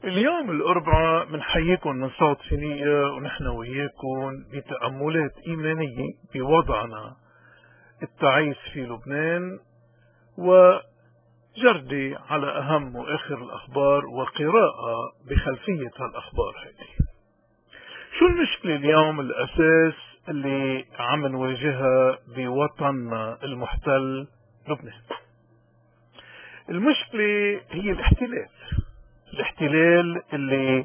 اليوم الأربعاء بنحييكم من صوت فينيقيا، ونحن وياكم بتأملات إيمانية بوضعنا التعيس في لبنان، وجردة على أهم وآخر الأخبار وقراءة بخلفية هالأخبار هذه. شو المشكلة اليوم الأساس اللي عم نواجهها بوطننا المحتل لبنان؟ المشكلة هي الاحتلال اللي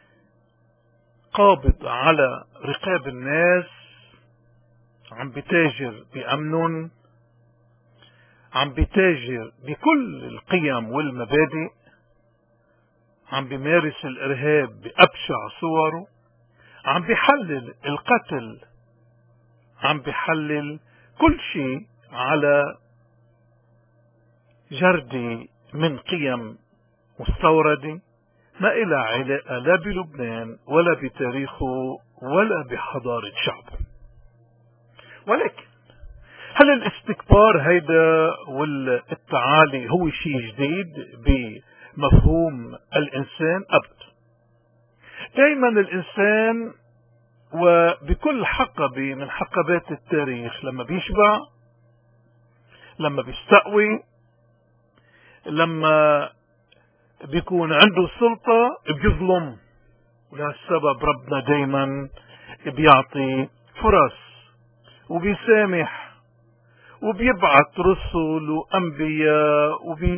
قابض على رقاب الناس، عم بتاجر بأمنهم، عم بتاجر بكل القيم والمبادئ، عم بيمارس الإرهاب بأبشع صوره، عم بيحلل القتل، عم بيحلل كل شيء على جردة من قيم مستوردة ما إلى علاقة لا بلبنان ولا بتاريخه ولا بحضارة شعبه. ولكن هل الاستكبار هيدا والتعالي هو شيء جديد بمفهوم الإنسان؟ أبدا. دائما الإنسان وبكل حقبة من حقبات التاريخ لما بيشبع، لما بيستقوي، لما بيكون عنده سلطة بيظلم، ولهالسبب ربنا دايما بيعطي فرص وبيسامح وبيبعث رسل وأنبياء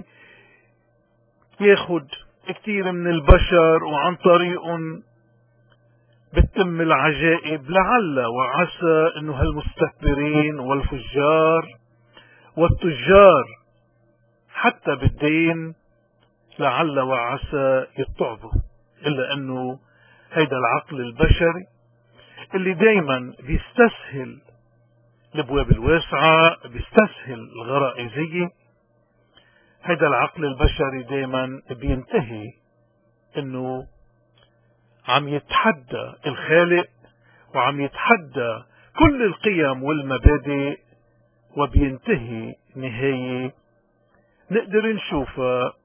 وبياخد كتير من البشر وعن طريقهم بتتم العجائب، لعل وعسى انه هالمستكبرين والفجار والتجار حتى بالدين لعل وعسى يتعبوا. إلا أنه هيدا العقل البشري اللي دايما بيستسهل الابواب الواسعة، بيستسهل الغرائزية، هيدا العقل البشري دايما بينتهي انه عم يتحدى الخالق وعم يتحدى كل القيم والمبادئ، وبينتهي نهاية نقدر نشوفها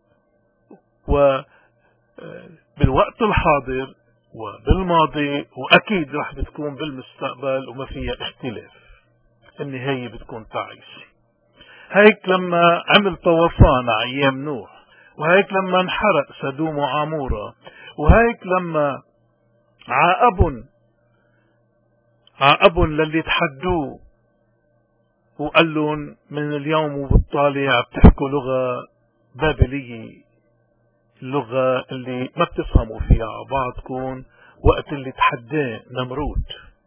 وبالوقت الحاضر وبالماضي، وأكيد رح بتكون بالمستقبل وما فيها اختلاف. النهاية بتكون تعيسة. هيك لما عمل طوفان أيام نوح، وهيك لما انحرق سدوم وعمورة، وهيك لما عاقبن للي تحدوه وقال لهم من اليوم وبالطالع بتحكوا لغة بابلية، اللغة اللي ما بتفهموا فيها بعضكم، وقت اللي تحداه نمرود.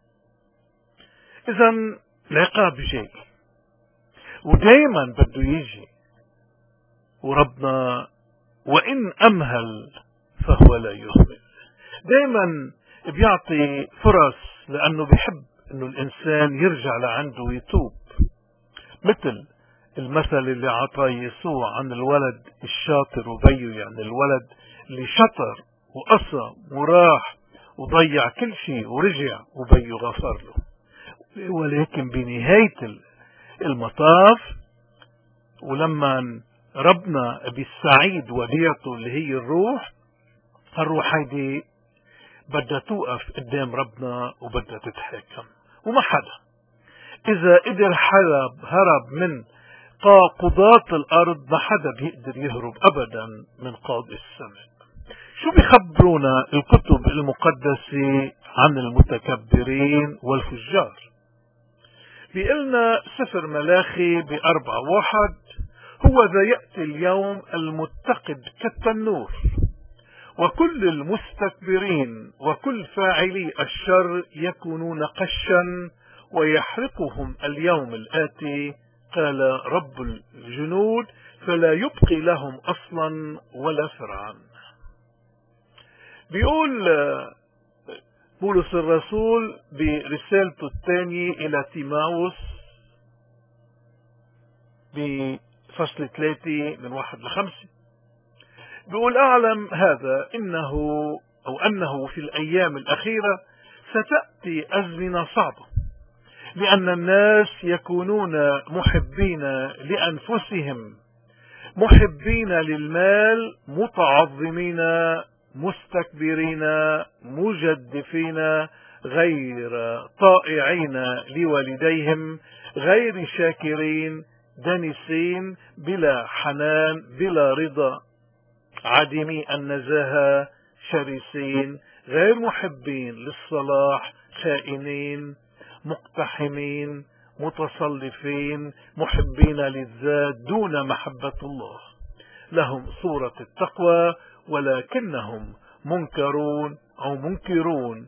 إذن العقاب جاي ودايما بده يجي، وربنا وإن أمهل فهو لا يهمل. دايما بيعطي فرص لأنه بيحب أنه الإنسان يرجع لعنده ويتوب، مثل المثل اللي عطاه يسوع عن الولد الشاطر وبيه، يعني الولد اللي شطر وقصى وراح وضيع كل شيء ورجع وبيه غفر له. ولكن بنهاية المطاف، ولما ربنا بالسعيد وديعته اللي هي الروح هيدي بدها توقف قدام ربنا وبدها تتحاكم، وما حدا إذا قدر هرب من قضاة الأرض، ما حدا بيقدر يهرب أبدا من قاضي السماء. شو بيخبرونا الكتب المقدسة عن المتكبرين والفجار؟ بيقلنا سفر ملاخي ب4:1: هو ذا يأتي اليوم المتقد كالتنور، وكل المستكبرين وكل فاعلي الشر يكونون قشا، ويحرقهم اليوم الآتي، قال رب الجنود، فلا يبقي لهم أصلا ولا فرعا. بيقول بولس الرسول برسالته الثانية إلى تيماوس بفصل 3 من 1-5، بيقول: أعلم هذا أنه في الأيام الأخيرة ستأتي أزمنة صعبة، لأن الناس يكونون محبين لأنفسهم، محبين للمال، متعظمين مستكبرين مجدفين غير طائعين لوالديهم غير شاكرين دنسين بلا حنان بلا رضا عديمي النزاهة شرسين غير محبين للصلاح خائنين مقتحمين متصلفين محبين للذات دون محبة الله لهم صورة التقوى ولكنهم منكرون أو منكرون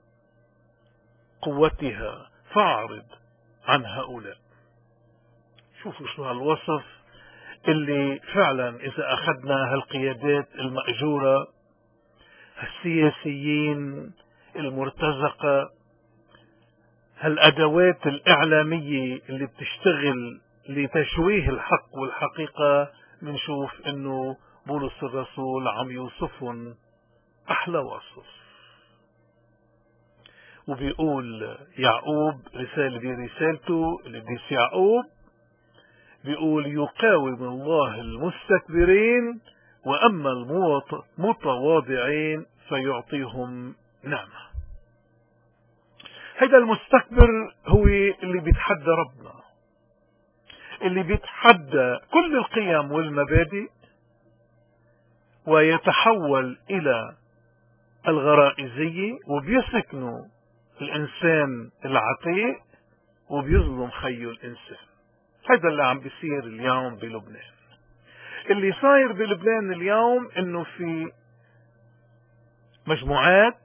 قوتها فاعرض عن هؤلاء. شوفوا شو هالوصف اللي فعلا إذا أخذنا هالقيادات المأجورة السياسيين المرتزقة هالأدوات الإعلامية اللي بتشتغل لتشويه الحق والحقيقة، بنشوف إنه بولس الرسول عم يوصفهم أحلى وصف. وبيقول يعقوب برسالته القديس يعقوب بيقول يقاوم الله المستكبرين وأما المتواضعين فيعطيهم نعمة. هذا المستكبر هو اللي بيتحدى ربنا، اللي بيتحدى كل القيم والمبادئ ويتحول إلى الغرائزية وبيسكنوا الإنسان العتيق وبيظلم خيه الإنسان. هذا اللي عم بيصير اليوم بلبنان. اللي صاير بلبنان اليوم إنه في مجموعات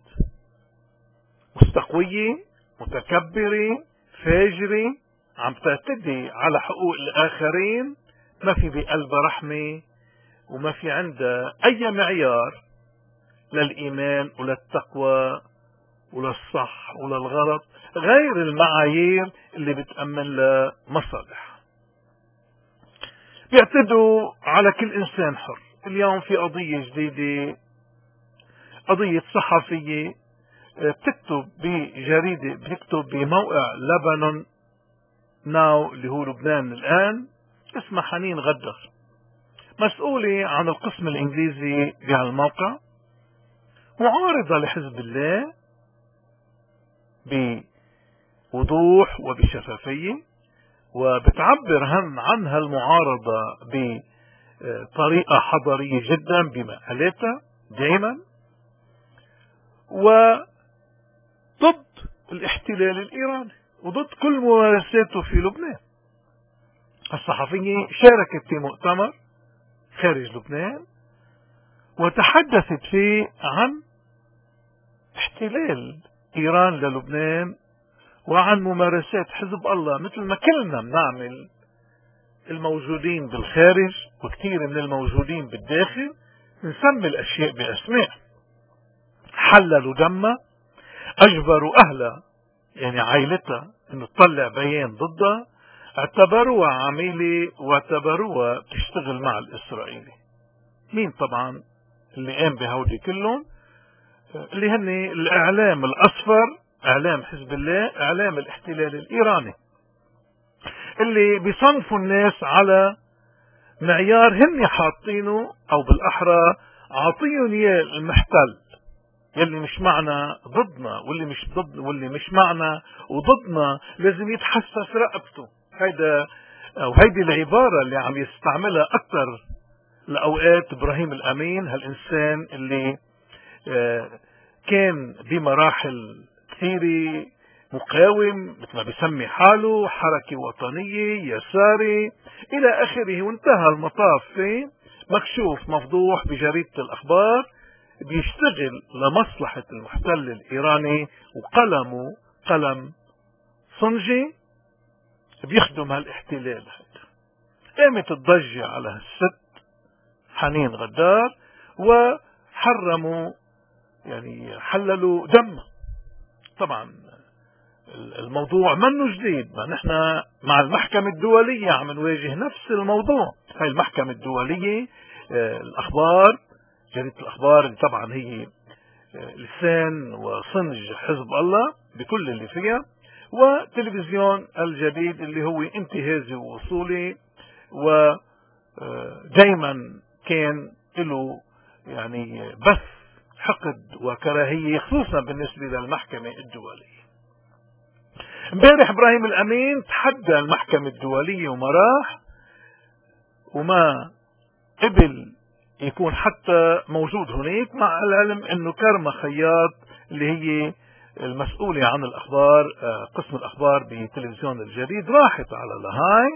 مستقوية متكبرة فاجرة عم تعتدي على حقوق الآخرين، ما في بقلبها رحمة وما في عندها أي معيار للإيمان وللتقوى وللصح وللغلط غير المعايير اللي بتأمن لها مصالح. بيعتدوا على كل إنسان حر. اليوم في قضية جديدة، قضية صحفية بتكتب بجريدة، بتكتب بموقع لبنان ناو اللي هو لبنان الآن، اسمها حنين غدر، مسؤولة عن القسم الإنجليزي بهالموقع، معارضة لحزب الله بوضوح وبشفافية، وبتعبر عن هالمعارضة بطريقة حضارية جدا بمقالاتها دائما، وضد الاحتلال الإيراني وضد كل ممارساته في لبنان. الصحفية شاركت في مؤتمر خارج لبنان وتحدثت فيه عن احتلال إيران للبنان وعن ممارسات حزب الله، مثل ما كلنا بنعمل الموجودين بالخارج وكثير من الموجودين بالداخل، نسمي الأشياء بأسماء. حللوا دمها، أجبروا أهلها يعني عائلتها أنه تطلع بيان ضدها، اعتبروها عميلة واعتبروها تشتغل مع الإسرائيلي. مين طبعا اللي قام بهودي كلهم؟ اللي هن الإعلام الأصفر، إعلام حزب الله، إعلام الاحتلال الإيراني، اللي بيصنفوا الناس على معيار هن حاطينه، أو بالأحرى عاطيهم إياه المحتل، يلي مش معنا ضدنا، واللي مش معنا وضدنا لازم يتحسس رقبته. هيدي العبارة اللي عم يستعملها أكثر لأوقات إبراهيم الأمين، هالإنسان اللي كان بمراحل كثيرة مقاوم، مثل ما بيسمي حاله حركة وطنية يساري إلى آخره، وانتهى المطاف في مكشوف مفضوح بجريدة الأخبار، بيشتغل لمصلحة المحتل الإيراني وقلمه قلم صنجي بيخدم هالاحتلال. قامت الضجة على هالست حنين غدار وحرموا يعني حللوا دم. طبعا الموضوع منه جديد، ما نحن مع المحكمة الدولية عم نواجه نفس الموضوع. هاي المحكمة الدولية الأخبار، جريدة الأخبار اللي طبعا هي لسان وصنج حزب الله بكل اللي فيها، وتلفزيون الجديد اللي هو انتهازي ووصولي، ودايما كان له يعني بث حقد وكراهية خصوصا بالنسبة للمحكمة الدولية. امبارح إبراهيم الأمين تحدى المحكمة الدولية وما راح وما قبل يكون حتى موجود هناك، مع العلم انه كارما خياط اللي هي المسؤولة عن الأخبار قسم الأخبار بتلفزيون الجديد راحت على لاهاي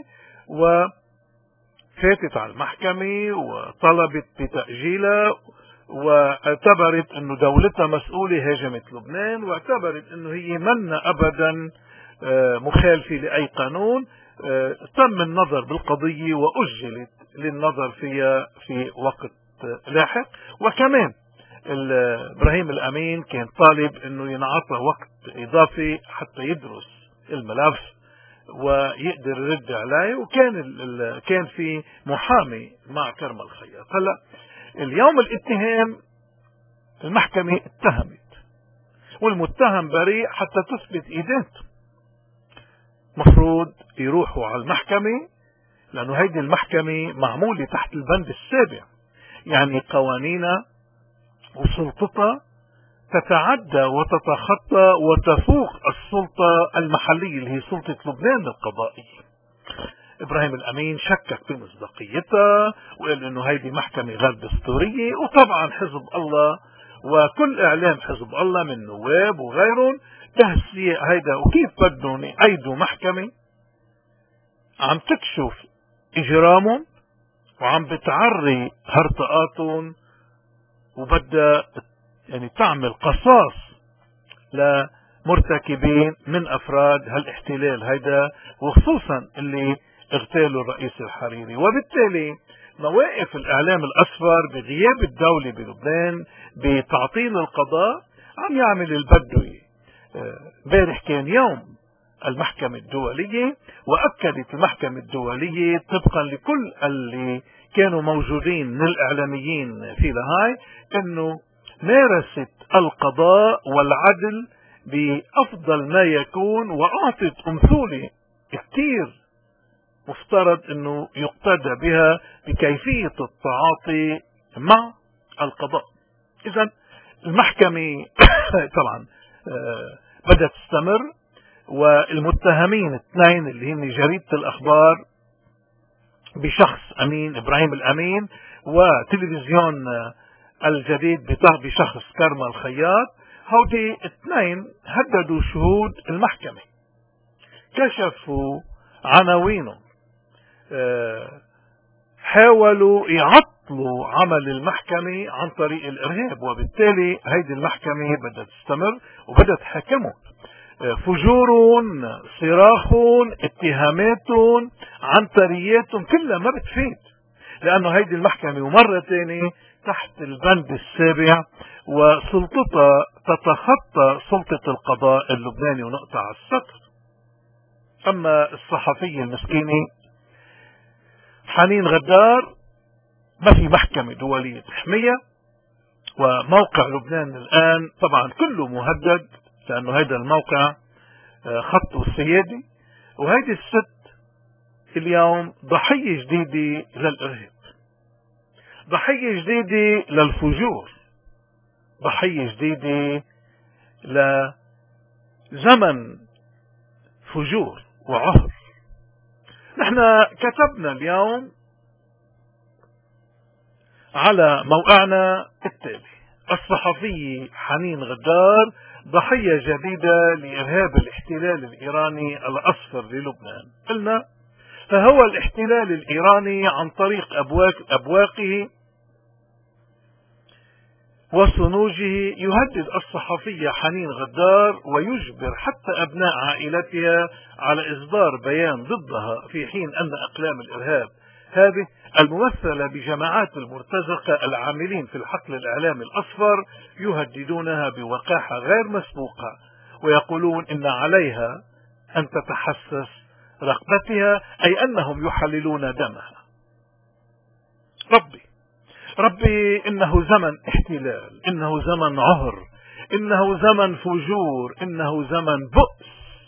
وفاتت على المحكمة وطلبت بتأجيلها، واعتبرت انه دولتها مسؤولة هاجمت لبنان، واعتبرت انه هي منا ابدا مخالفة لأي قانون. تم النظر بالقضية وأجلت للنظر فيها في وقت لاحق. وكمان إبراهيم الأمين كان طالب انه ينعطى وقت اضافي حتى يدرس الملف ويقدر يرد عليه، وكان كان في محامي مع كرم الخياط. هلا اليوم الاتهام المحكمة اتهمت والمتهم بريء حتى تثبت إدانته. مفروض يروحوا على المحكمة، لأنه هيدي المحكمة معمولة تحت البند السابع، يعني قوانينها وسلطتها تتعدى وتتخطى وتفوق السلطة المحلية اللي هي سلطة لبنان القضائية. إبراهيم الأمين شكك في مصداقيتها وقال إنه هيدي محكمة غير دستورية، وطبعا حزب الله وكل إعلام حزب الله من نواب وغيرهم تهسيق هيدا، وكيف بدهم يأيدوا محكمة عم تكشف إجرامهم وعم بتعري هرطقاتهم وبدها يعني تعمل قصاص لمرتكبين من أفراد هالاحتلال هيدا، وخصوصا اللي اغتالوا الرئيس الحريري. وبالتالي مواقف الإعلام الأصفر بغياب الدولة بلبنان بتعطيل القضاء عم يعمل البدوي. امبارح كان يوم المحكمة الدولية، وأكدت المحكمة الدولية طبقا لكل اللي كانوا موجودين من الإعلاميين في لاهاي أنه مارست القضاء والعدل بأفضل ما يكون، وأعطت أمثلة كثير مفترض أنه يقتدى بها بكيفية التعاطي مع القضاء. إذن المحكمة طبعا بدأت تستمر، والمتهمين اثنين اللي هم جريدة الأخبار بشخص أمين إبراهيم الأمين وتلفزيون الجديد بشخص كرم الخياط، هودي اثنين هددوا شهود المحكمة، كشفوا عناوينهم، حاولوا يعطلوا عمل المحكمة عن طريق الإرهاب. وبالتالي هيدي المحكمة بدأت تستمر وبدأت تحكمهم. فجورهم، صراخهم، اتهاماتهم، عنترياتهم كلها ما بتفيد، لأنه هيدي المحكمة ومرة تانية تحت البند السابع وسلطتها تتخطى سلطة القضاء اللبناني ونقطة على السطر. أما الصحفية المسكينة حنين غدار ما في محكمة دولية تحميها، وموقع لبنان الآن طبعا كله مهدد، لأنه هيدا الموقع خطه السيادي، وهيدي الست اليوم ضحية جديدة للإرهاب، ضحية جديدة للفجور، ضحية جديدة لزمن فجور وعهر. نحن كتبنا اليوم على موقعنا التالي: الصحفية حنين غدار ضحية جديدة لإرهاب الاحتلال الإيراني الأصفر للبنان. قلنا فهو الاحتلال الإيراني عن طريق أبواقه وصنوجه يهدد الصحفية حنين غدار ويجبر حتى أبناء عائلتها على إصدار بيان ضدها، في حين أن أقلام الإرهاب هذه الممثلة بجماعات المرتزقة العاملين في الحقل الإعلامي الأصفر يهددونها بوقاحة غير مسبوقة، ويقولون إن عليها أن تتحسس رقبتها، أي أنهم يحللون دمها. ربي إنه زمن احتلال، إنه زمن عهر، إنه زمن فجور، إنه زمن بؤس.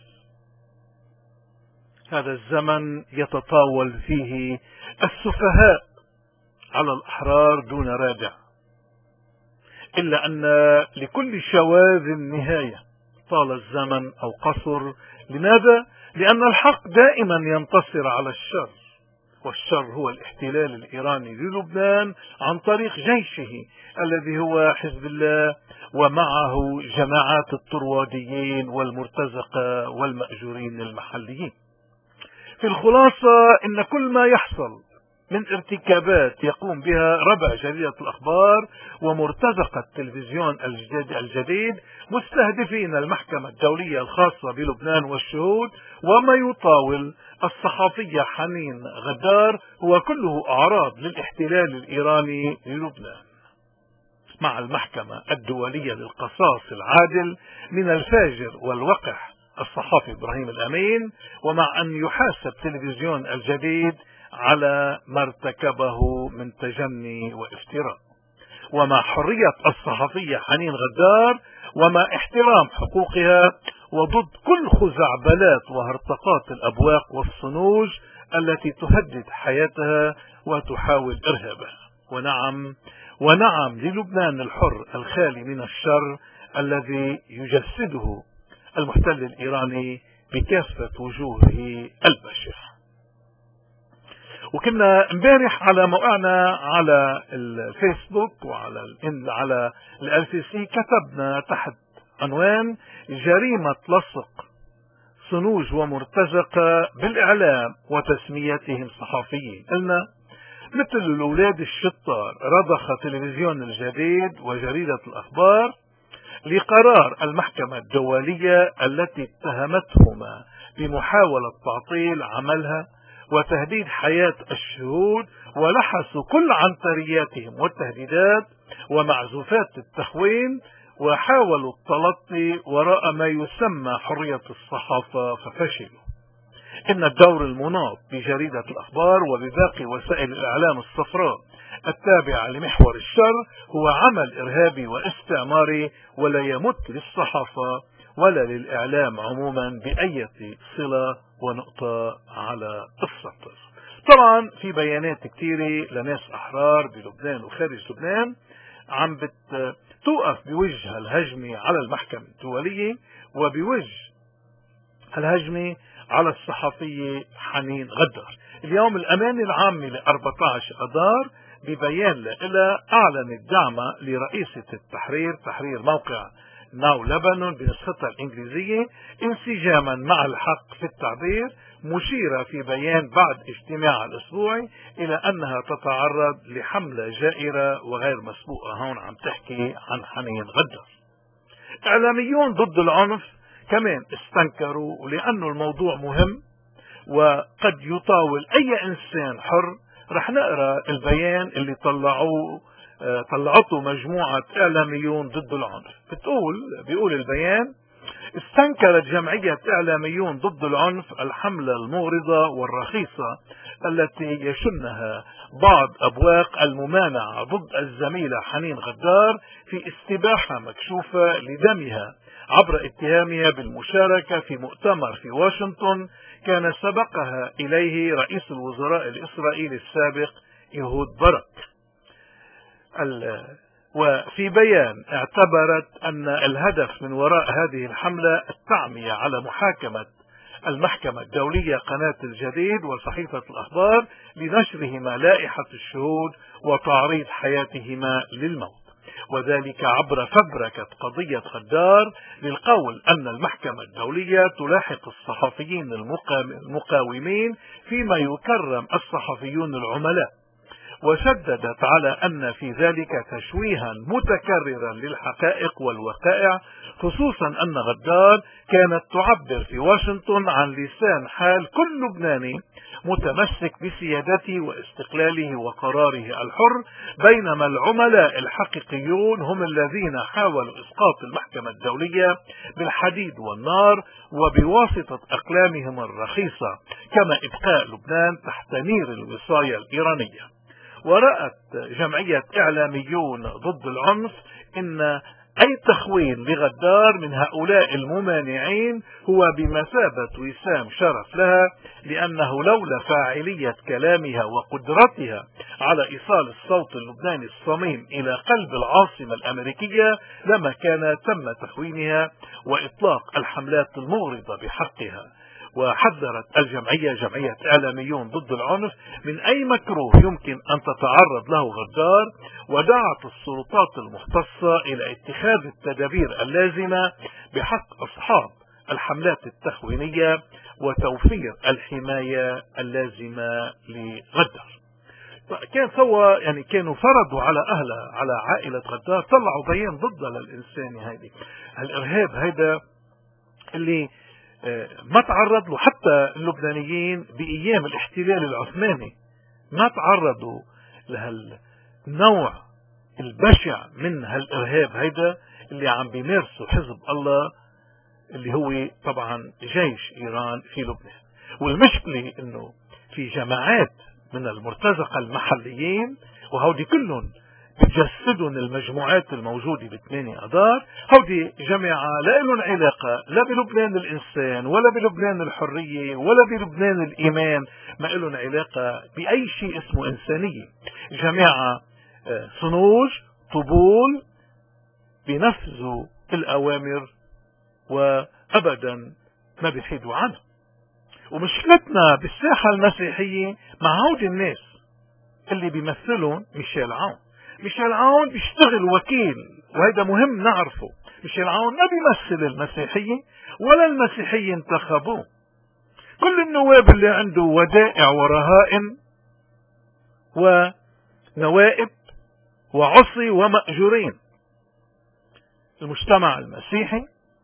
هذا الزمن يتطاول فيه السفهاء على الأحرار دون رادع، إلا أن لكل شواذ نهاية، طال الزمن أو قصر. لماذا؟ لأن الحق دائما ينتصر على الشر، والشر هو الاحتلال الإيراني للبنان عن طريق جيشه الذي هو حزب الله، ومعه جماعات الطرواديين والمرتزقة والمأجورين المحليين. في الخلاصة، إن كل ما يحصل من ارتكابات يقوم بها ربع جريدة الأخبار ومرتزقة التلفزيون الجديد مستهدفين المحكمة الدولية الخاصة بلبنان والشهود، وما يطاول الصحفية حنين غدار هو كله أعراض للاحتلال الإيراني للبنان. مع المحكمة الدولية للقصاص العادل من الفاجر والوقح الصحافي إبراهيم الأمين، ومع أن يحاسب تلفزيون الجديد على ما ارتكبه من تجني وافتراء، ومع حرية الصحفية حنين غدار، ومع احترام حقوقها، وضد كل خزعبلات وهرطقات الأبواق والصنوج التي تهدد حياتها وتحاول إرهابها. ونعم للبنان الحر الخالي من الشر الذي يجسده المحتل الإيراني بكافة وجوهه البشعة. وكنا امبارح على موقعنا على الفيسبوك وعلى على LCC كتبنا تحت عنوان جريمة لصق صنوج ومرتزقة بالإعلام وتسميتهم صحفيين. قلنا مثل الأولاد الشطار رضخ تلفزيون الجديد وجريدة الأخبار لقرار المحكمة الدولية التي اتهمتهما بمحاولة تعطيل عملها وتهديد حياة الشهود، ولحسوا كل عنترياتهم والتهديدات ومعزوفات التخوين، وحاولوا التلطي وراء ما يسمى حرية الصحافة ففشلوا. إن الدور المناط بجريدة الأخبار وبباقي وسائل الإعلام الصفراء التابعة لمحور الشر هو عمل إرهابي واستعماري، ولا يمت للصحافة ولا للإعلام عموما بأي صلة ونقطة على السطر. طبعا في بيانات كثيرة لناس أحرار بلبنان وخارج لبنان عم بتوقف بوجه الهجمة على المحكمة الدولية وبوجه الهجمة على الصحفية حنين غدار. اليوم الأمانة العامة ل 14 أذار ببيان لها أعلنت دعمها لرئيسة التحرير، تحرير موقع ناو لبنان بنسختها الإنجليزية، انسجاما مع الحق في التعبير، مشيرة في بيان بعد اجتماع الأسبوعي إلى أنها تتعرض لحملة جائرة وغير مسبوقة. هون عم تحكي عن حنين غدار. إعلاميون ضد العنف كمان استنكروا، لأنه الموضوع مهم وقد يطاول أي إنسان حر. رح نقرأ البيان اللي طلعته مجموعة إعلاميون ضد العنف. بيقول البيان: استنكرت جمعية إعلاميون ضد العنف الحملة المغرضة والرخيصة التي يشنها بعض أبواق الممانعة ضد الزميلة حنين غدار في استباحة مكشوفة لدمها عبر اتهامها بالمشاركة في مؤتمر في واشنطن كان سبقها إليه رئيس الوزراء الإسرائيلي السابق يهود برك. وفي بيان اعتبرت أن الهدف من وراء هذه الحملة التعمية على محاكمة المحكمة الدولية قناة الجديد وصحيفة الأخبار لنشرهما لائحة الشهود وتعريض حياتهما للموت، وذلك عبر فبركة قضية غدار للقول أن المحكمة الدولية تلاحق الصحفيين المقاومين فيما يكرم الصحفيون العملاء، وشددت على أن في ذلك تشويها متكررا للحقائق والوقائع، خصوصا أن غدار كانت تعبر في واشنطن عن لسان حال كل لبناني متمسك بسيادته واستقلاله وقراره الحر، بينما العملاء الحقيقيون هم الذين حاولوا إسقاط المحكمة الدولية بالحديد والنار وبواسطة أقلامهم الرخيصة، كما إبقاء لبنان تحت نير الوصاية الإيرانية. ورأت جمعية إعلاميون ضد العنف إن أي تخوين لغدار من هؤلاء الممانعين هو بمثابة وسام شرف لها، لأنه لولا فاعلية كلامها وقدرتها على إيصال الصوت اللبناني الصميم إلى قلب العاصمة الأمريكية لما كان تم تخوينها وإطلاق الحملات المغرضة بحقها. وحذرت جمعية إعلاميون ضد العنف من أي مكروه يمكن أن تتعرض له غدار، ودعت السلطات المختصة إلى اتخاذ التدابير اللازمة بحق أصحاب الحملات التخوينية وتوفير الحماية اللازمة لغدار. كان سوى كانوا فرضوا على عائلة غدار، طلعوا بيان ضدها للإنسان هذه الإرهاب هذا اللي ما تعرض له حتى اللبنانيين بأيام الاحتلال العثماني، ما تعرضوا لهالنوع البشع من هالإرهاب هيدا اللي عم بيمارسه حزب الله اللي هو طبعا جيش إيران في لبنان. والمشكلة انه في جماعات من المرتزقة المحليين، وهودي كلهم بتجسدهم المجموعات الموجودة ب8 أذار، هودي جماعة لا لهم علاقة لا بلبنان الإنسان ولا بلبنان الحرية ولا بلبنان الإيمان، ما لهم علاقة بأي شيء اسمه إنسانية. جماعة صنوج طبول بنفذوا الأوامر وأبدا ما بيحيدوا عنها. ومشكلتنا بالساحة المسيحية مع هودي الناس اللي بيمثلون ميشيل عون. ميشيل عون بيشتغل وكيل، وهذا مهم نعرفه. ميشيل عون ما بيمثل المسيحية ولا المسيحية انتخبوه. كل النواب اللي عنده ودائع ورهائن ونوائب وعصي ومأجورين. المجتمع المسيحي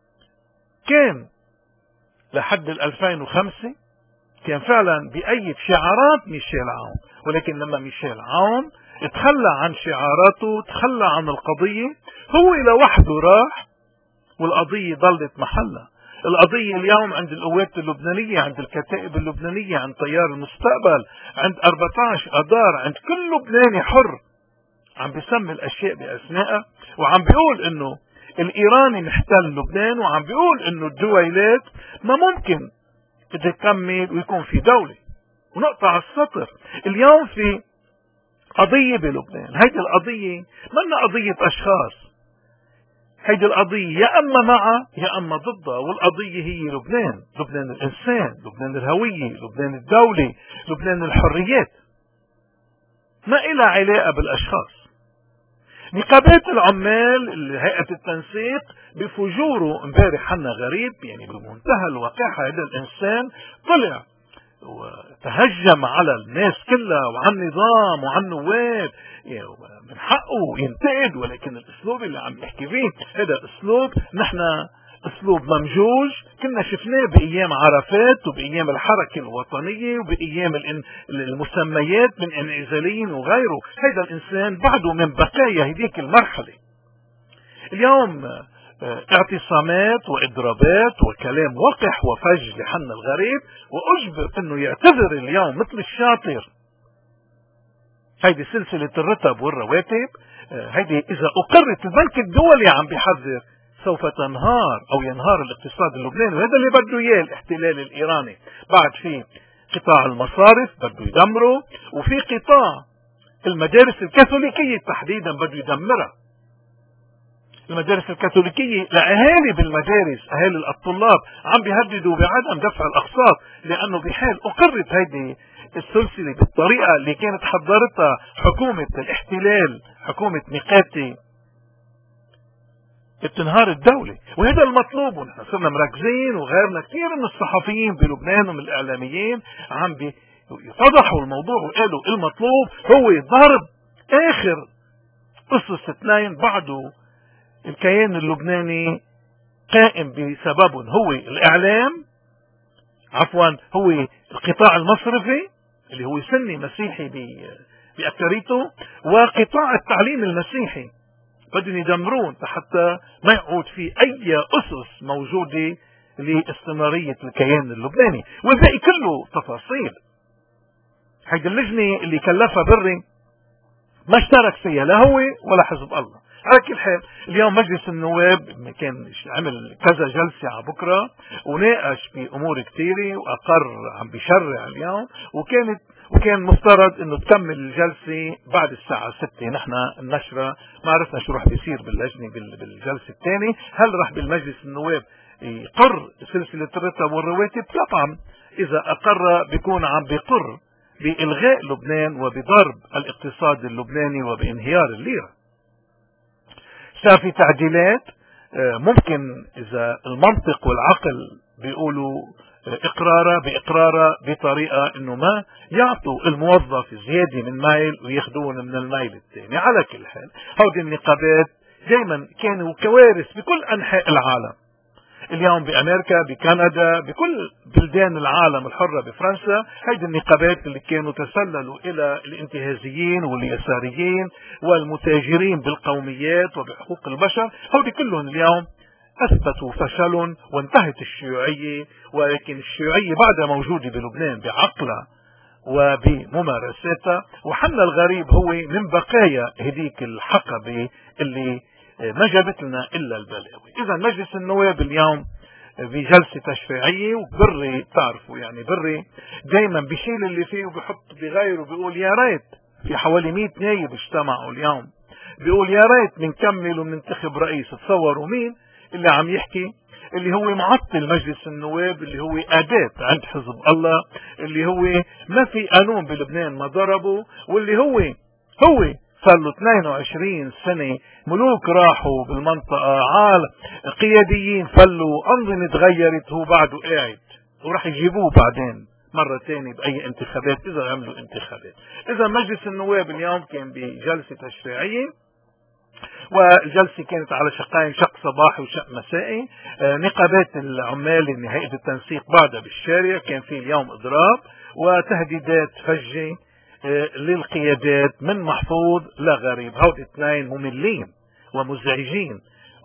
كان لحد 2005 كان فعلا بأيد شعارات ميشيل عون، ولكن لما ميشيل عون اتخلى عن شعاراته، تخلى عن القضية، هو لوحده راح والقضية ضلت محلها. القضية اليوم عند القوات اللبنانية، عند الكتائب اللبنانية، عند تيار المستقبل، عند 14 أذار، عند كل لبناني حر عم بيسمي الأشياء بأسمائها، وعم بيقول انه الإيراني محتل لبنان، وعم بيقول انه الدويلات ما ممكن تكمل ويكون في دولة. ونقطع السطر، اليوم في قضية بلبنان، هيدي القضية منا قضية أشخاص، هيدي القضية يا أما معها يا أما ضدها، والقضية هي لبنان، لبنان الإنسان، لبنان الهوية، لبنان الدولة، لبنان الحريات، ما إلها علاقة بالأشخاص. نقابات العمال هيئة التنسيق بفجوره امبارح حنا غريب، بمنتهى الوقاحة، هذا الإنسان طلع وتهجم على الناس كلها وعلى النظام وعلى النواب. من حقه ينتقد، ولكن الاسلوب اللي عم يحكي فيه هذا اسلوب نحن اسلوب ممجوج كنا شفناه بايام عرفات وبايام الحركة الوطنية وبايام المسميات من انعزاليين وغيره. هذا الانسان بعده من بقايا هذيك المرحلة. اليوم اعتصامات واضرابات وكلام وقح وفج لحنا الغريب، واجبر انه يعتذر اليوم مثل الشاطر. هيدي سلسلة الرتب والرواتب، هيدي اذا اقرت البنك الدولي عم بيحذر سوف تنهار او ينهار الاقتصاد اللبناني، وهذا اللي بده اياه الاحتلال الايراني. بعد في قطاع المصارف بده يدمره، وفي قطاع المدارس الكاثوليكية تحديدا بده يدمرها. المدارس الكاثوليكية لأهالي بالمدارس، أهالي الطلاب عم بيهددوا بعدم دفع الأقساط، لأنه بحال أقرت هذه السلسلة بالطريقة اللي كانت حضرتها حكومة الاحتلال، حكومة ميقاتي، بتنهار الدولة. وهذا المطلوب، ونحن صرنا مركزين، وغيرنا كثير من الصحفيين بلبنان ومن الإعلاميين عم يفضحوا الموضوع وقالوا المطلوب هو ضرب آخر قصص 2 بعده الكيان اللبناني قائم بسببهم، هو الإعلام، عفوا هو القطاع المصرفي اللي هو سني مسيحي بأكتريته، وقطاع التعليم المسيحي بدهم يدمرون حتى ما يعود في أي أسس موجودة لاستمرارية الكيان اللبناني. والباقي كله تفاصيل. هيدي اللجنة اللي كلفها بري ما اشترك فيها لا هو ولا حزب الله، على كل حال اليوم مجلس النواب كان عمل كذا جلسة على بكرة وناقش في أمور كثيرة وأقر عم بيشرع اليوم، وكان مفترض انه تكمل الجلسة بعد الساعة 6. نحن النشرة ما عرفنا شو رح بيصير باللجنة بالجلسة الثانية. هل رح بالمجلس النواب يقر سلسلة الرتب والرواتب؟ طبعا اذا اقر بيكون عم بيقر بإلغاء لبنان وبضرب الاقتصاد اللبناني وبانهيار الليرة. في تعديلات ممكن اذا المنطق والعقل بيقولوا بإقرارة بطريقة انه ما يعطوا الموظف زيادة من مايل وياخذون من المايل الثاني. على كل حال هودي النقابات دائما كانوا كوارث بكل انحاء العالم، اليوم بامريكا، بكندا، بكل بلدان العالم الحرة، بفرنسا. هيدي النقابات اللي كانوا تسللوا الى الانتهازيين واليساريين والمتاجرين بالقوميات وبحقوق البشر، هودي كلهم اليوم اثبتوا فشلهم وانتهت الشيوعية. ولكن الشيوعية بعدها موجودة بلبنان بعقلها وبممارساتها، وحنا الغريب هو من بقايا هديك الحقبة اللي ما جابت لنا الا البلاوي. اذا مجلس النواب اليوم بجلسة تشريعية، وبري تعرفوا يعني بري دايما بيشيل اللي فيه وبيحط بغيره وبيقول يا ريت. في حوالي 100 نايب اجتمعوا اليوم، بيقول يا ريت بنكمل وبننتخب رئيس. تصوروا مين اللي عم يحكي؟ اللي هو معطل مجلس النواب، اللي هو أداة عند حزب الله، اللي هو ما في قانون بلبنان ما ضربه، واللي هو صار له 22 سنة ملوك راحوا بالمنطقة، قياديين فلوا، أنظمة تغيرت، هو بعده قاعد وراح يجيبوه بعدين مرة ثانية بأي انتخابات إذا عملوا انتخابات. إذا مجلس النواب اليوم كان بجلسة تشريعية، والجلسة كانت على شقين، شق صباحي وشق مسائي. نقابات العمال اللي هيئة التنسيق بعدها بالشارع، كان في اليوم إضراب وتهديدات فجة للقيادات من محفوظ لغريب. هؤلاء اثنين مملين ومزعجين،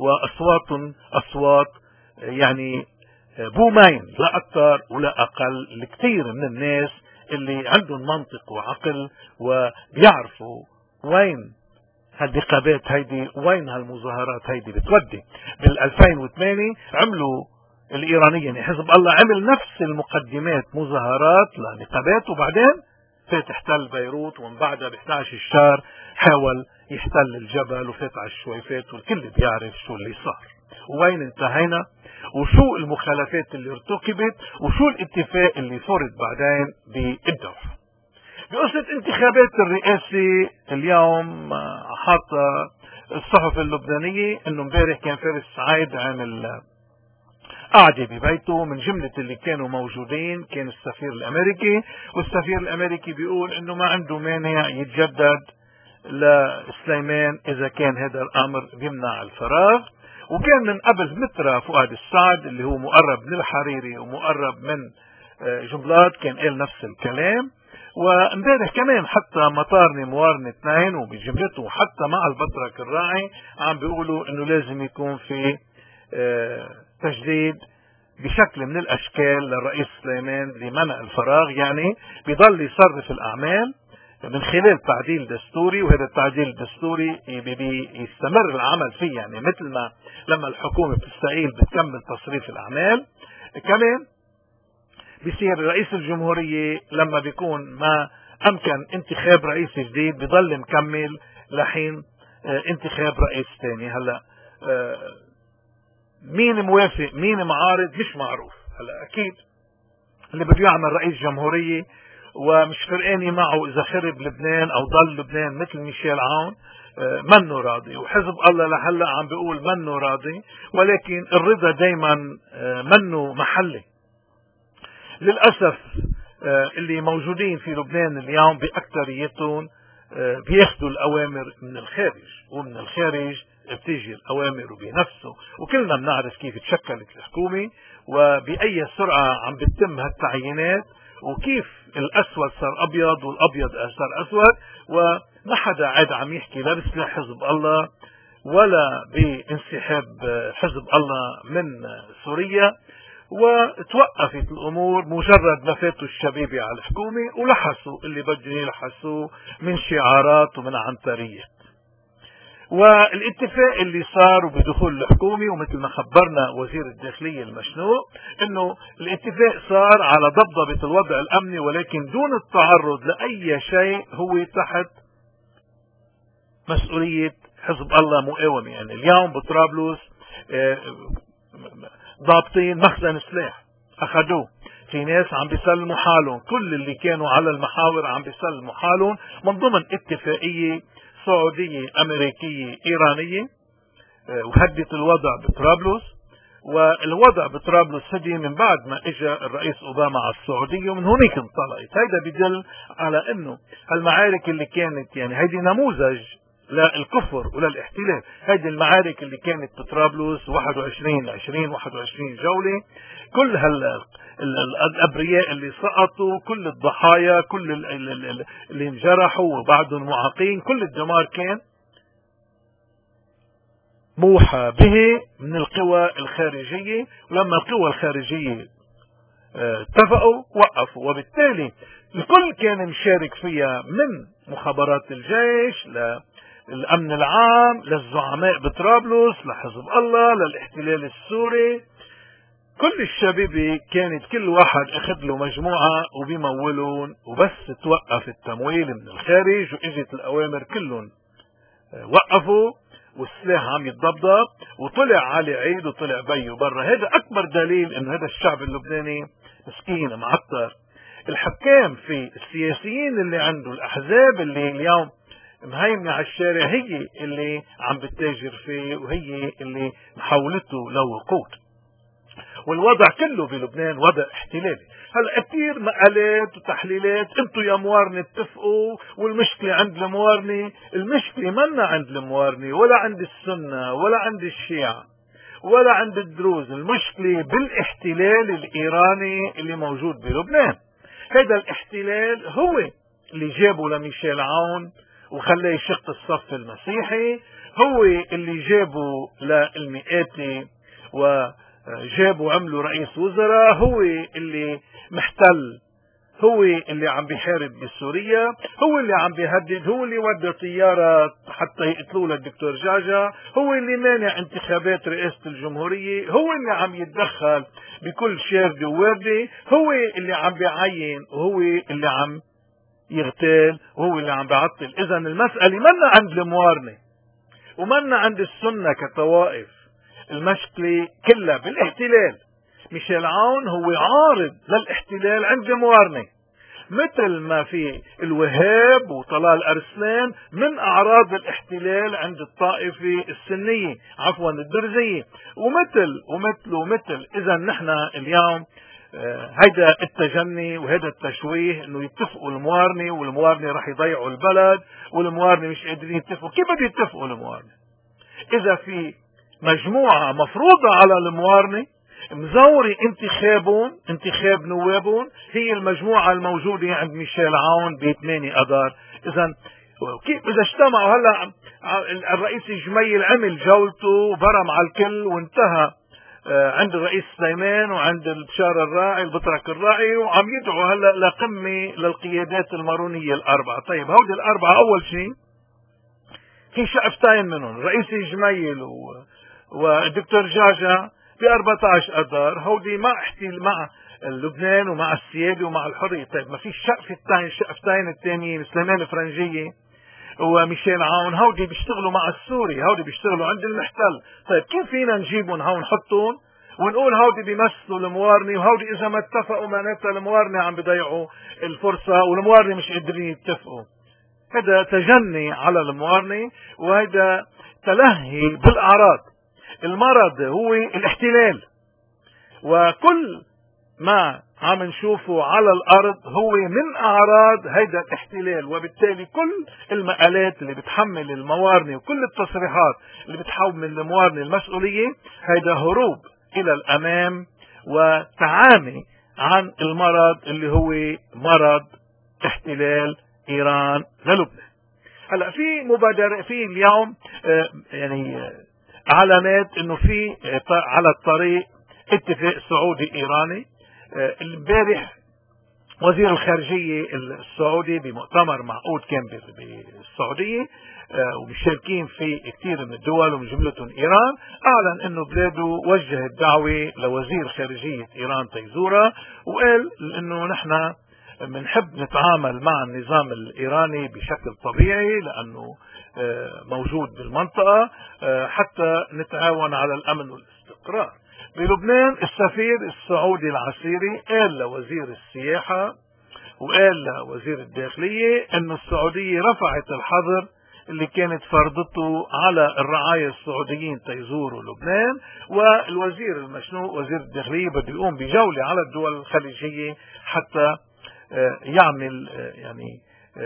أصوات يعني بومين لا أكثر ولا أقل لكثير من الناس اللي عندهم منطق وعقل وبيعرفوا وين هالنقابات هيدي، وين هالمظاهرات هيدي بتودي. بال 2008 عملوا الإيرانيين، يعني حزب الله عمل نفس المقدمات، مظاهرات لنقابات، وبعدين فات احتل بيروت، ومن بعدها ب 11 الشهر حاول يحتل الجبل وفات على الشويفات، والكل بيعرف شو اللي صار وين انتهينا وشو المخالفات اللي ارتكبت وشو الاتفاق اللي فرض بعدين بالدوحة. بقصة انتخابات الرئاسة اليوم حاطة الصحف اللبنانية انه امبارح كان فارس سعيد عامل قاعدة ببيته، من جملة اللي كانوا موجودين كان السفير الامريكي، والسفير الامريكي بيقول انه ما عنده مانع يتجدد لسليمان اذا كان هذا الامر بيمنع الفراغ. وكان من قبل مترا فؤاد السعد اللي هو مقرب من الحريري ومقرب من جملات كان قال نفس الكلام. وامبارح كمان حتى مطارني موارنة 2 وبجملته حتى مع البطرك الراعي عم بيقولوا انه لازم يكون في تجديد بشكل من الاشكال للرئيس سليمان لمنع الفراغ، يعني بيضل يصرف الاعمال من خلال تعديل دستوري، وهذا التعديل الدستوري بيستمر العمل فيه، يعني مثل ما لما الحكومة بتستقيل بتكمل تصريف الاعمال، كمان بيصير رئيس الجمهورية لما بيكون ما امكن انتخاب رئيس جديد بيضل مكمل لحين انتخاب رئيس ثاني. هلا مين موافق مين معارض مش معروف. هلا اكيد اللي بده يعمل رئيس جمهورية ومش فرقاني معه اذا خرب لبنان او ضل لبنان مثل ميشيل عون منه راضي، وحزب الله لهلا عم بيقول منه راضي، ولكن الرضا دايما منه محلي. للأسف اللي موجودين في لبنان اليوم بأكثريتهم بياخدوا الأوامر من الخارج، ومن الخارج بتيجي الأوامر بنفسه، وكلنا بنعرف كيف تشكلت الحكومة وبأي سرعة عم بتتم هالتعيينات، وكيف الأسود صار أبيض والأبيض صار أسود، وما حدا عاد عم يحكي لا بسلاح حزب الله ولا بانسحاب حزب الله من سوريا. وتوقفت الامور مجرد ما فاتوا الشبيبة على الحكومة ولحسوا اللي بدهم يلحسوه من شعارات ومن عنتريات. والاتفاق اللي صار بدخول الحكومة، ومثل ما خبرنا وزير الداخلية المشنوق انه الاتفاق صار على ضبطة الوضع الامني، ولكن دون التعرض لاي شيء هو تحت مسؤولية حزب الله مقاومة. يعني اليوم بطرابلس ضابطين مخزن سلاح اخذوه، في ناس عم بيسلموا حالهم، كل اللي كانوا على المحاور عم بيسلموا حالهم من ضمن اتفاقية سعودية امريكية ايرانية، وهدت الوضع بطرابلس. والوضع بطرابلس هدي من بعد ما اجى الرئيس اوباما على السعودية، ومن هناك انطلقت. هيدا بدل على انه المعارك اللي كانت، يعني هيدي نموذج للكفر وللاحتلال. هذه المعارك اللي كانت بطرابلس 21 جولة، كل الابرياء اللي سقطوا، كل الضحايا، كل اللي انجرحوا وبعضهم معاقين، كل الدمار كان موحى به من القوى الخارجية. ولما القوى الخارجية اتفقوا وقفوا، وبالتالي الكل كان مشارك فيها، من مخابرات الجيش للأمن العام للزعماء بطرابلس لحزب الله للاحتلال السوري. كل الشبيبة كانت كل واحد اخذ له مجموعة وبيمولون، وبس توقف التمويل من الخارج واجت الأوامر كلهم وقفوا، والسلاح عم يتضبضب، وطلع علي عيد وطلع بيو برا. هذا أكبر دليل إنه هذا الشعب اللبناني مسكين معطر. الحكام في السياسيين اللي عنده الأحزاب اللي اليوم مهيمنة على الشارع هي اللي عم بتتاجر فيه، وهي اللي محاولته لوقود. والوضع كله بلبنان وضع احتلالي. هلا كثير مقالات وتحليلات، انتوا يا موارنة اتفقوا والمشكلة عند الموارنة. المشكلة منا عند الموارنة ولا عند السنة ولا عند الشيعة ولا عند الدروز، المشكلة بالاحتلال الإيراني اللي موجود بلبنان. هذا الاحتلال هو اللي جابه لميشيل عون وخلاه يشق الصف المسيحي، هو اللي جابه للمئاتي وجابوا عملوا رئيس وزراء، هو اللي محتل، هو اللي عم بيحارب بسوريا، هو اللي عم بيهدد، هو اللي ودى طيارة حتى يقتلوا للدكتور جاجا، هو اللي مانع انتخابات رئاسة الجمهورية، هو اللي عم يتدخل بكل شاردة وواردة، هو اللي عم بيعين، وهو اللي عم يغتال، وهو اللي عم بيعطل. إذا المسألة منا عند الموارنة ومنا عند السنة كطوائف، المشكلة كلها بالاحتلال. ميشيل عون هو عارض للاحتلال عند موارنة، مثل ما في الوهاب وطلال أرسلان من أعراض الاحتلال عند الطائفة السنية، عفوا الدرزية، ومثل. إذا نحن اليوم هيدا التجني وهذا التشويه انه يتفقوا الموارنة، والموارنة رح يضيعوا البلد، والموارنة مش قادرين يتفقوا. كيف بده يتفقوا الموارنة اذا في مجموعة مفروضة على الموارنة مزوري انتخاب نوابهم، هي المجموعة الموجودة عند ميشيل عون ب8 اذار. اذا كيف اذا اجتمعوا هلا الرئيس جميل عمل جولته وبرم على الكل وانتهى عند الرئيس سليمان وعند البشار الراعي البطرك الراعي، وعم يدعوا هلا لقمة للقيادات المارونية الأربعة. طيب هودي الأربعة أول شيء في شقفتين منهم، الرئيس جميل والدكتور جاجا ب14 أذار، هودي مع لبنان ومع السيادة ومع الحرية. طيب ما في الشقفتين الثانيين سليمان الفرنجية وميشيل عون، هودي بيشتغلوا مع السوري، هودي بيشتغلوا عند المحتل. طيب كيف فينا نجيبهم هون نحطهم ونقول هودي بيمثلوا الموارنة، وهودي اذا ما اتفقوا معناتها الموارنة عم بيضيعوا الفرصة والموارنة مش قادرين يتفقوا؟ هذا تجني على الموارنة، وهذا تلهي بالاعراض. المرض هو الاحتلال، وكل ما عم نشوفه على الارض هو من اعراض هيدا الاحتلال. وبالتالي كل المقالات اللي بتحمل الموارنة وكل التصريحات اللي بتحمل الموارنة المسؤولية هيدا هروب الى الامام وتعامي عن المرض اللي هو مرض احتلال ايران للبنان. هلا في مبادرة في اليوم يعني علامات انه في على الطريق اتفاق سعودي ايراني. امبارح وزير الخارجية السعودي بمؤتمر معقود كان بالسعودية ومشاركين فيه كثير من الدول ومن جملتهم إيران، أعلن أنه بلاده وجه الدعوة لوزير خارجية إيران تيزورا، وقال أنه نحن بنحب نتعامل مع النظام الإيراني بشكل طبيعي لأنه موجود بالمنطقة حتى نتعاون على الأمن والاستقرار. بلبنان السفير السعودي العسيري قال لوزير السياحة وقال لوزير الداخلية أن السعودية رفعت الحظر اللي كانت فرضته على الرعاية السعوديين تيزوروا لبنان، والوزير المشنوق وزير الداخلية بده يقوم بجولة على الدول الخليجية حتى يعمل يعني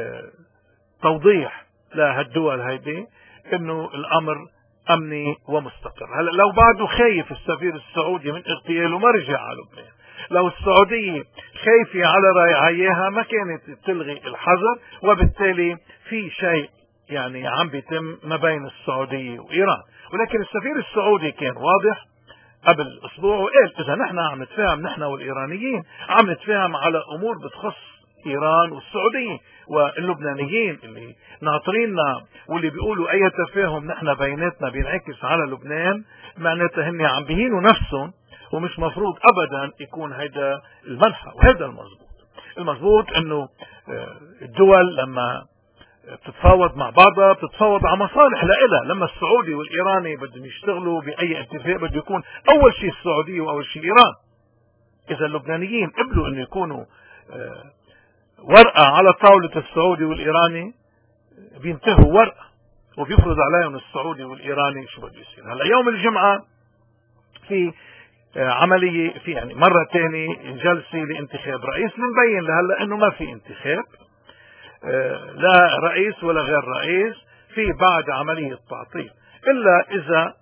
توضيح لهالدول هيدي انه الامر امني ومستقر. هلا لو بعده خايف السفير السعودي من اغتياله ما رجع على لبنان، لو السعودية خايفة على رعاياها ما كانت تلغي الحظر، وبالتالي في شيء يعني عم بيتم ما بين السعودية وإيران. ولكن السفير السعودي كان واضح قبل أسبوع وقال إذا نحن عم نتفاهم نحن والإيرانيين عم نتفاهم على أمور بتخص إيران والسعودية، واللبنانيين اللي ناطريننا واللي بيقولوا أي تفاهم نحن بيناتنا بينعكس على لبنان معناتها هن عم بيهينوا نفسهم، ومش مفروض أبدا يكون هيدا المنحى. وهذا المضبوط انه الدول لما بتتفاوض مع بعضها بتتفاوض على مصالح لإلها. لما السعودي والإيراني بدهم يشتغلوا بأي اتفاق بده يكون أول شيء السعودية وأول شيء إيران. إذا اللبنانيين قبلوا أن يكونوا ورقة على طاولة السعودي والإيراني بينتهوا ورقة وبيفرض عليهم السعودي والإيراني شو بده يصير. هلا يوم الجمعة في عملية في يعني مرة تاني جلسة لانتخاب رئيس. بنبين لهلا انه ما في انتخاب لا رئيس ولا غير رئيس، في بعد عملية تعطيل، الا اذا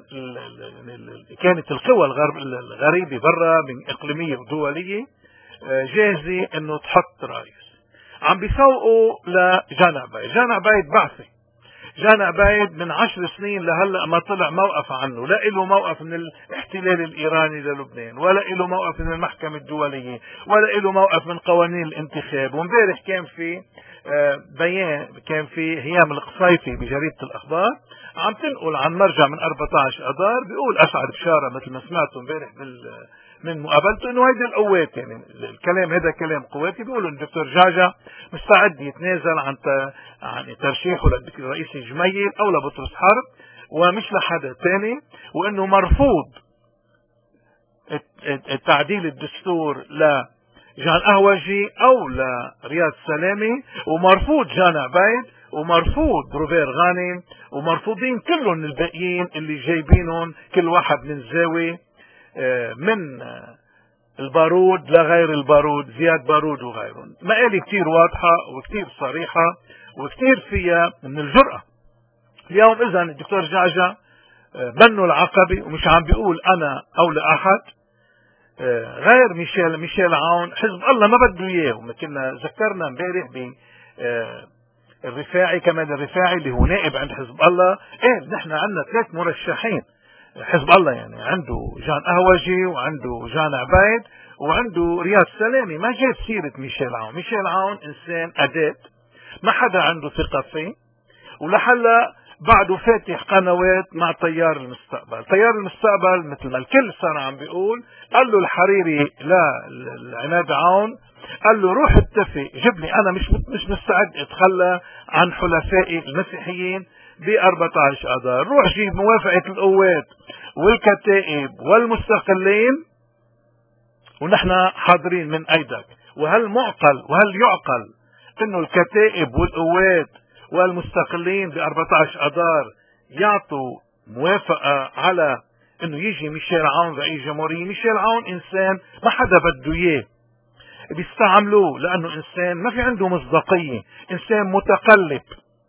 كانت القوى الغريبة برا من اقليمية ودولية جاهزة انه تحط رئيس. عم بيسوقوا لجان عبايد. جان عبايد بعثي. جان عبايد من 10 سنين لهلا ما طلع موقف عنه، لا له موقف من الاحتلال الإيراني للبنان، ولا له موقف من المحكمة الدولية، ولا له موقف من قوانين الانتخاب. وامبارح كان في بيان، كان في هيام القصيفي بجريدة الأخبار عم تنقل عن مرجع من 14 أذار بيقول أسعد بشارة مثل ما سمعتوا امبارح من مقابلته انه هيدي القوات، يعني الكلام هذا كلام قواتي، بيقولوا الدكتور جعجع مستعد يتنازل عن ترشيحه للرئيس الجميل او لبطرس حرب ومش لحدا تاني، وانه مرفوض تعديل الدستور لجان قهوجي او لرياض سلامي، ومرفوض جان عبايد، ومرفوض روبير غانم، ومرفوضين كلهم الباقيين اللي جايبينهم كل واحد من زاوية، من البارود لغير البارود، زياد بارود وغيرهم. مقالي كتير واضحة وكتير صريحة وكتير فيها من الجرأة. اليوم اذا الدكتور جعجع بنوا العقبة ومش عم بيقول انا او لاحد غير ميشيل عون، حزب الله ما بده اياه. كنا ذكرنا امبارح بالرفاعي، كمان الرفاعي اللي هو نائب عند حزب الله قال نحن عندنا 3 مرشحين حزب الله، يعني عنده جان قهوجي وعنده جان عبايد وعنده رياض سلامي. ما جاب سيرة ميشيل عون. ميشيل عون انسان اداة ما حدا عنده ثقة فيه، ولحلا بعده فاتح قنوات مع تيار المستقبل. تيار المستقبل مثل ما الكل صار عم بيقول، قال له الحريري لا العناد عون، قال له روح اتفق جيب لي، انا مش مستعد اتخلى عن حلفائي المسيحيين ب14 اذار، روح جيب موافقة القوات والكتائب والمستقلين ونحن حاضرين من ايدك. وهل يعقل انه الكتائب والقوات والمستقلين ب14 اذار يعطوا موافقة على انه يجي ميشيل عون رئيس جمهورية؟ ميشيل عون انسان ما حدا بده اياه، بيستعملوه لانه انسان ما في عنده مصداقية، انسان متقلب،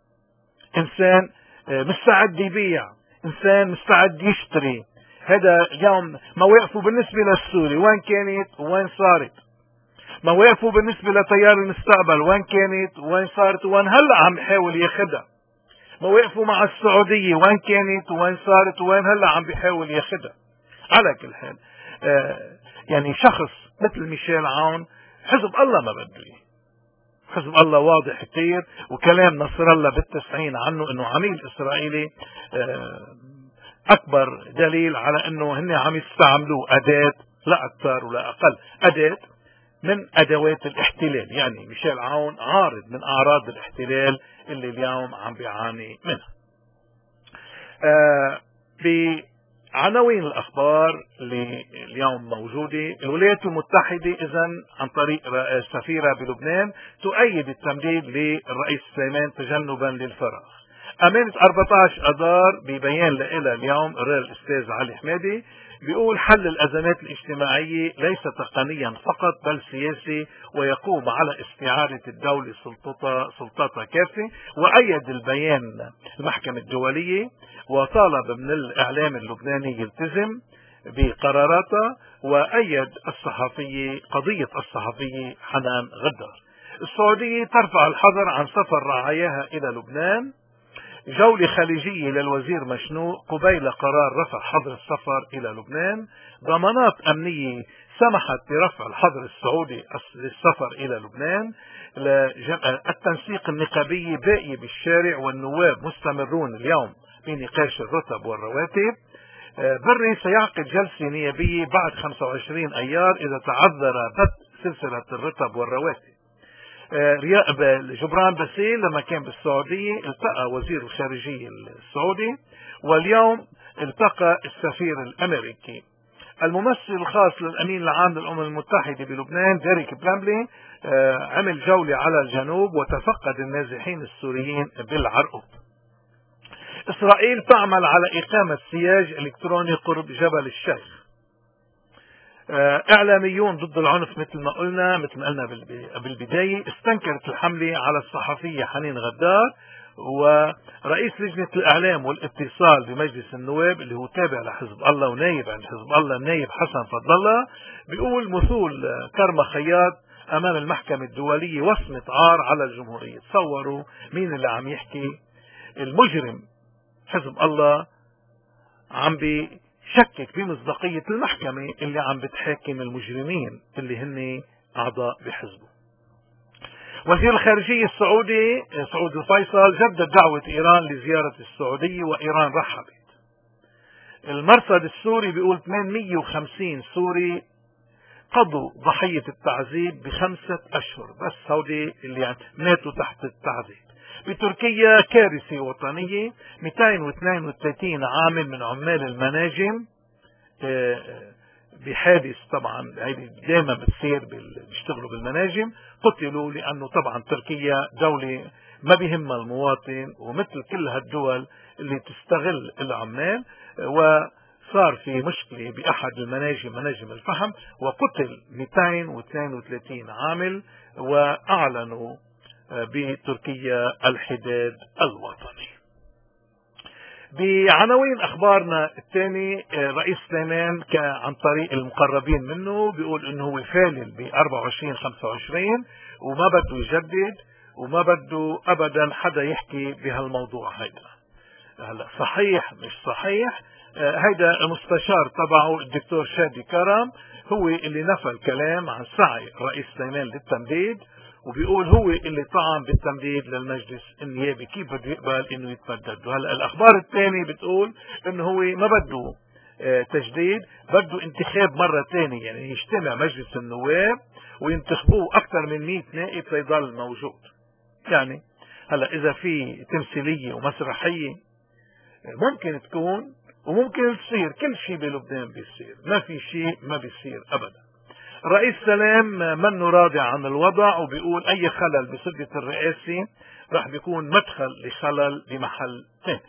انسان مستعد يبيع، انسان مستعد يشتري. هذا اليوم مواقفه بالنسبة للسوري وين كانت وين صارت، مواقفه بالنسبة لتيار المستقبل وين كانت وين صارت وين هلأ عم يحاول ياخدها، مواقفه مع السعودية وين كانت وين صارت وين هلأ عم بيحاول ياخدها. على كل حال يعني شخص مثل ميشيل عون حزب الله ما بده اياه. حزب الله واضح كتير، وكلام نصر الله بالتسعين عنه انه عميل اسرائيلي اكبر دليل على انه هن عم يستعملوه اداة، لا اكثر ولا اقل، اداة من ادوات الاحتلال. يعني ميشيل عون عارض من اعراض الاحتلال اللي اليوم عم بيعاني منها. بعناوين الاخبار اللي اليوم موجودة: الولايات المتحدة اذن عن طريق السفيرة بلبنان تؤيد التمديد للرئيس سليمان تجنبا للفراغ. أمانة 14 أذار ببيان لها اليوم الأستاذ علي حمادي بيقول: حل الأزمات الاجتماعية ليس تقنيا فقط بل سياسي، ويقوم على استعادة الدولة سلطتها كافة. وأيد البيان المحكمة الدولية وطالب من الإعلام اللبناني يلتزم بقراراتها، وأيد قضية الصحفية حنان غدار. السعودية ترفع الحظر عن سفر رعاياها إلى لبنان. جولة خليجية للوزير مشنوق قبيل قرار رفع حظر السفر إلى لبنان. ضمانات أمنية سمحت برفع الحظر السعودي للسفر إلى لبنان. التنسيق النقابي باقي بالشارع، والنواب مستمرون اليوم بنقاش الرتب والرواتب. بري سيعقد جلسة نيابية بعد 25 أيار إذا تعذر بدء سلسلة الرتب والرواتب. جبران باسيل لما كان بالسعودية التقى وزير الخارجية السعودي، واليوم التقى السفير الأمريكي. الممثل الخاص للأمين العام للأمم المتحدة بلبنان ديريك بلامبلي عمل جولة على الجنوب وتفقد النازحين السوريين بالعرقوب. إسرائيل تعمل على إقامة سياج إلكتروني قرب جبل الشيخ. إعلاميون ضد العنف مثل ما قلنا بالبداية استنكرت الحملة على الصحفية حنين غدار. ورئيس لجنة الإعلام والاتصال بمجلس النواب اللي هو تابع لحزب الله ونايب عند حزب الله النايب حسن فضل الله بيقول: مثول كرمة خياط أمام المحكمة الدولية وصمة عار على الجمهورية. تصوروا مين اللي عم يحكي؟ المجرم حزب الله عم بيشكك بمصداقية المحكمة اللي عم بتحاكم المجرمين اللي هن أعضاء بحزبه. وزير الخارجية السعودي سعود الفيصل جدد دعوة إيران لزيارة السعودية، وإيران رحبت. المرصد السوري بيقول 850 سوري قضوا ضحية التعذيب ب5 أشهر، بس هودي اللي يعني ماتوا تحت التعذيب. بتركيا كارثة وطنية، 232 عامل من عمال المناجم بحادث، طبعا هيدي دائما بتصير بيشتغلوا بالمناجم، قتلوا لأنه طبعا تركيا دولة ما بيهمها المواطن، ومثل كل هالدول اللي تستغل العمال. وصار في مشكلة بأحد المناجم، مناجم الفحم، وقتل 232 عامل، وأعلنوا بتركيا الحداد الوطني. بعناوين أخبارنا الثاني: رئيس سليمان عن طريق المقربين منه بيقول إنه هو فالل ب24-25 وما بده يجدد وما بده أبدا حدا يحكي بهالموضوع هيدا. هلا صحيح مش صحيح؟ هيدا المستشار تبعه الدكتور شادي كرم هو اللي نفى الكلام عن سعي رئيس سليمان للتمديد، وبيقول هو اللي طعن بالتمديد للمجلس النيابي، كيف بده يقبل انه يتمدد. وهلا الاخبار الثانية بتقول انه هو ما بده تجديد، بده انتخاب مرة ثانية، يعني يجتمع مجلس النواب وينتخبوه اكثر من 100 نائب فيضل موجود. يعني هلا اذا في تمثيلية ومسرحية ممكن تكون وممكن تصير، كل شيء بلبنان بيصير، ما في شيء ما بيصير ابدا. رئيس سلام منه راضي عن الوضع، وبيقول اي خلل بسدة الرئاسة راح بيكون مدخل لخلل بمحل ثاني.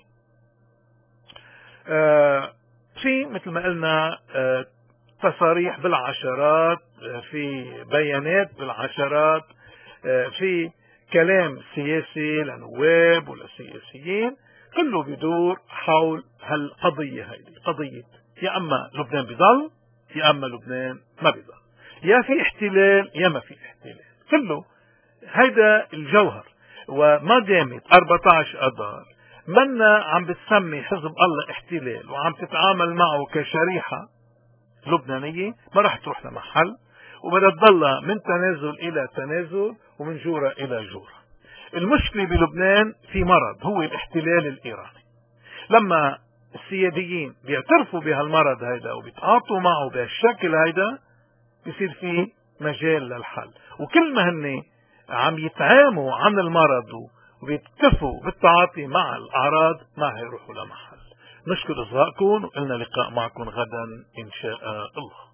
في مثل ما قلنا تصاريح بالعشرات، في بيانات بالعشرات، في كلام سياسي لنواب ولا سياسيين، كله بيدور حول هالقضية. هيدي قضية يا اما لبنان بيضل يا اما لبنان ما بيضل، يا في احتلال يا ما في احتلال، كله هيدا الجوهر. وما دامت 14 اذار منا عم بتسمي حزب الله احتلال وعم تتعامل معه كشريحة لبنانية، ما رح تروح لمحل. وبدها تضلها من تنازل إلى تنازل ومن جورة إلى جورة. المشكلة بلبنان في مرض هو الاحتلال الإيراني. لما السياديين بيعترفوا بهالمرض هيدا وبيتعاطوا معه بهالشكل هيدا بيصير في مجال للحل. وكل ما هن عم يتعاموا عن المرض وبيتكفوا بالتعاطي مع الأعراض ما هيروحوا لمحل. نشكر إصغائكم وقلنا لقاء معكم غدا إن شاء الله.